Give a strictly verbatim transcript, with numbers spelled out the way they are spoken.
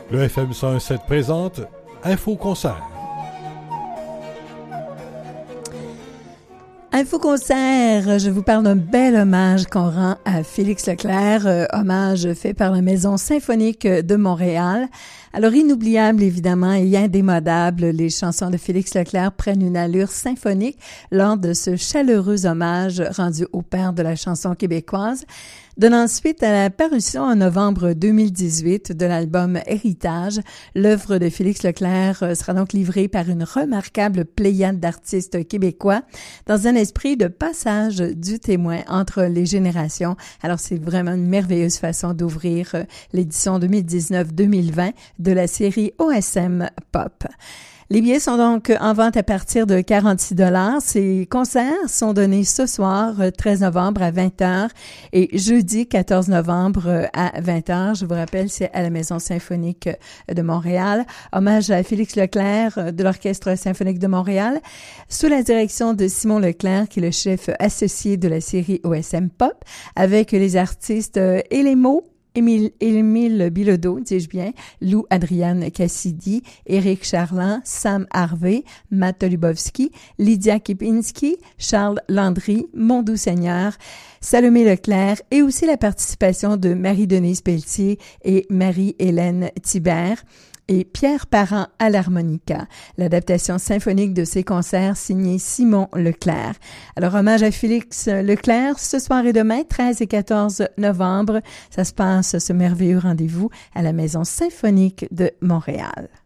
Le F M cent un sept présente Info Concert. Info Concert, je vous parle d'un bel hommage qu'on rend à Félix Leclerc, euh, hommage fait par la Maison symphonique de Montréal. Alors, inoubliable, évidemment, et indémodable, les chansons de Félix Leclerc prennent une allure symphonique lors de ce chaleureux hommage rendu au père de la chanson québécoise, donnant suite à la parution en novembre deux mille dix-huit de l'album Héritage. L'œuvre de Félix Leclerc sera donc livrée par une remarquable pléiade d'artistes québécois dans un esprit de passage du témoin entre les générations. Alors, c'est vraiment une merveilleuse façon d'ouvrir l'édition deux mille dix-neuf deux mille vingt de la série O S M Pop. Les billets sont donc en vente à partir de quarante-six dollars. Ces concerts sont donnés ce soir, treize novembre à vingt heures et jeudi quatorze novembre à vingt heures. Je vous rappelle, c'est à la Maison symphonique de Montréal. Hommage à Félix Leclerc de l'Orchestre symphonique de Montréal, sous la direction de Simon Leclerc, qui est le chef associé de la série O S M Pop, avec les artistes Élémo, Émile, Émile Bilodeau, dis-je bien, Lou Adrienne Cassidy, Éric Charland, Sam Harvey, Matt Lubowski, Lydia Kipinski, Charles Landry, Mondou Seigneur, Salomé Leclerc et aussi la participation de Marie-Denise Pelletier et Marie-Hélène Thibert et Pierre Parent à l'harmonica. L'adaptation symphonique de ces concerts signée Simon Leclerc. Alors, hommage à Félix Leclerc ce soir et demain, treize et quatorze novembre. Ça se passe, ce merveilleux rendez-vous, à la Maison symphonique de Montréal.